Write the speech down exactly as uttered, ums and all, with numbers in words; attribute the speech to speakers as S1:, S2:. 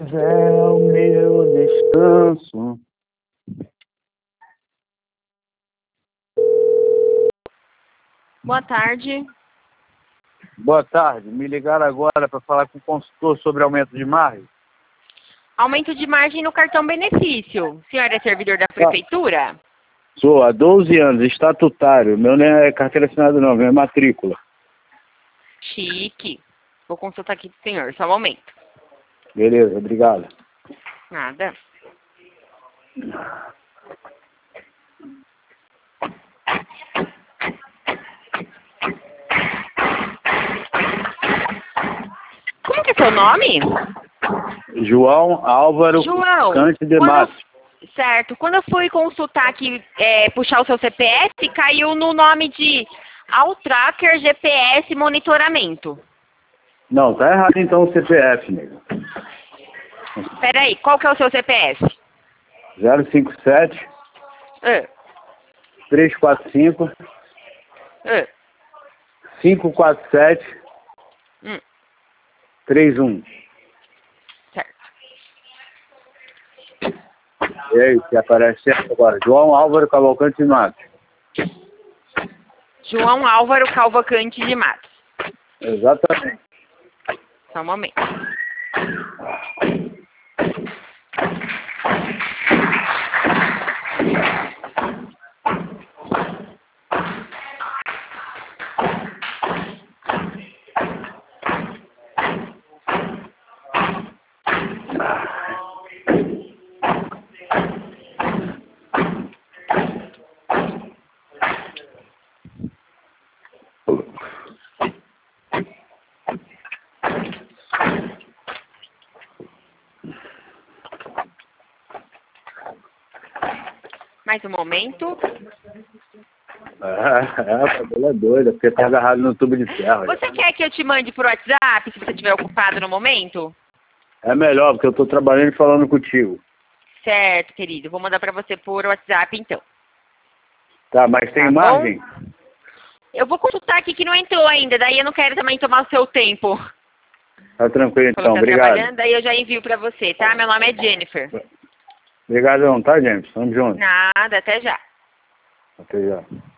S1: é o meu descanso.
S2: Boa tarde.
S1: Boa tarde. Me ligaram agora para falar com o consultor sobre aumento de margem.
S2: Aumento de margem no cartão benefício. O senhor é servidor da prefeitura?
S1: Sou há doze anos, estatutário. Meu não é carteira assinada não, meu é matrícula.
S2: Chique. Vou consultar aqui pro senhor, só um momento.
S1: Beleza, obrigado.
S2: Nada. Como que é seu nome?
S1: João Álvaro
S2: João,
S1: Cante de
S2: quando
S1: Matos.
S2: eu- certo. Quando eu fui consultar aqui, é, puxar o seu C P F, caiu no nome de Alltracker G P S Monitoramento.
S1: Não, tá errado então o C P F, nego.
S2: Peraí, qual que é o seu C P F?
S1: zero cinco sete,
S2: Ah,
S1: três quatro cinco,
S2: ah,
S1: cinco quatro sete,
S2: hum,
S1: três um.
S2: certo.
S1: E aí, que aparece certo agora? João Álvaro Cavalcante de Matos.
S2: João Álvaro Cavalcante de Matos.
S1: Exatamente.
S2: Só um momento. Mais um momento.
S1: É, é, a cabelo é doida, porque tá agarrado no tubo de ferro.
S2: Você quer que eu te mande por WhatsApp, se você estiver ocupado no momento?
S1: É melhor, porque eu tô trabalhando e falando contigo.
S2: Certo, querido. Vou mandar pra você por WhatsApp, então.
S1: Tá, mas tem
S2: Tá bom?
S1: margem?
S2: Eu vou consultar aqui que não entrou ainda, daí eu não quero também tomar o seu tempo.
S1: Tá tranquilo
S2: Falou
S1: então,
S2: que tá
S1: obrigado.
S2: trabalhando, daí eu já envio pra você, tá? Meu nome é Jennifer.
S1: Obrigadão, tá, James? Tamo junto.
S2: Nada, até já.
S1: Até já.